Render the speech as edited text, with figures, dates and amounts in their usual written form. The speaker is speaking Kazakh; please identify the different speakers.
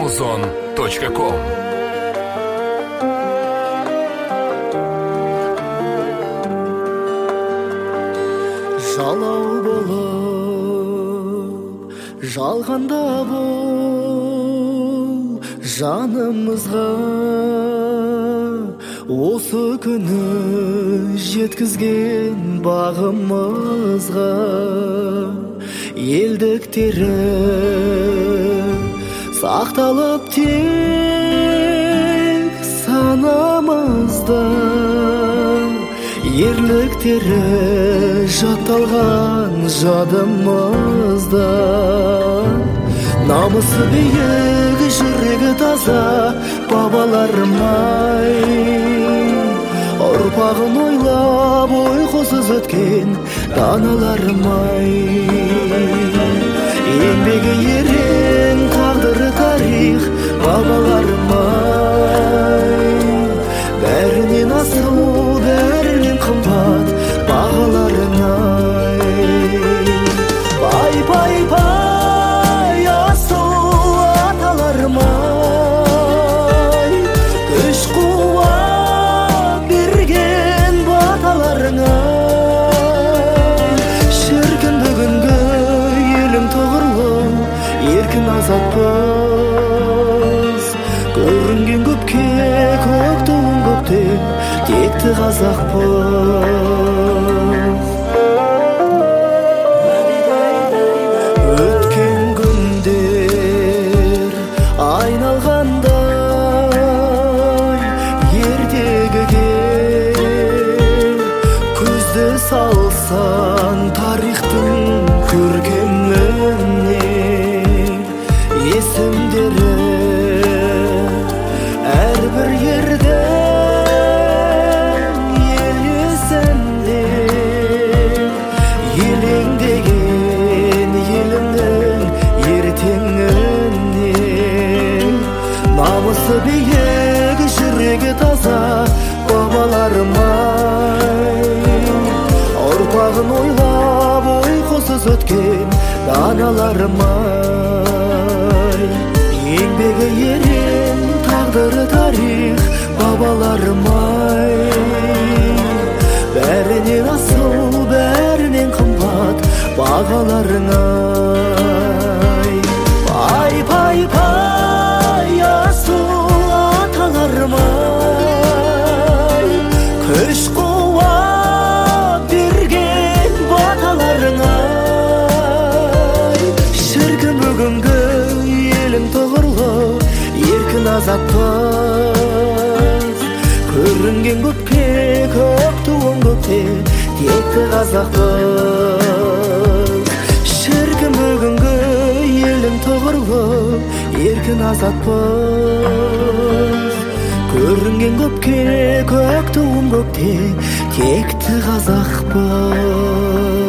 Speaker 1: Muzon.com.
Speaker 2: Жалау болып, жалғанда бол жанымызға, осы күні жеткізген бағымызға. Елдіктері сақталып тек санамызда, ерліктері жатталған жадымызда. Намысы биік, жүрегі таза бабаларым-ай, ұрпағын ойлап ойқысыз өткен даналарым-ай. Еңбегі ерен, тағдыры тарих бабаларым-ай. Бәрінен асыл, бәрінен қымбат бағаларың-ай. Пай, пай, пай, асыл аталарым-ай. Күш қуат берген баталарың-ай. Шіркін бүгінгі елің тұғырлы, еркін азатпыз. Көрінген көпке көк туын көктен, текті қазақпыз. Өткен күндер айналғандай, ертегіге көзді салсан тарихтың көркеміне. Есімдері әрбір ердің ел есінде, елеңдеген елімнің ертеңіне. Намысы биік, жүрегі таза бабаларым-ай, ұрпағын ойлап ойқысыз өткен даналарым-ай. Еңбегі ерен, тағдыры тарих бабаларым-ай. Бәрінен асыл, бәрінен қымбат бағаларың-ай. Пай, пай, пай, асыл аталарым-ай. Күш қуат берген баталарың-ай. Шіркін бүгінгі елің тұғырлы, еркін азатпыз. Көрінген көпке көк туын көктен, текті қазақпыз. Шіркін бүгінгі елің тұғырлы, еркін азатпыз. Көрінген көпке көк туын көктен, текті қазақпыз.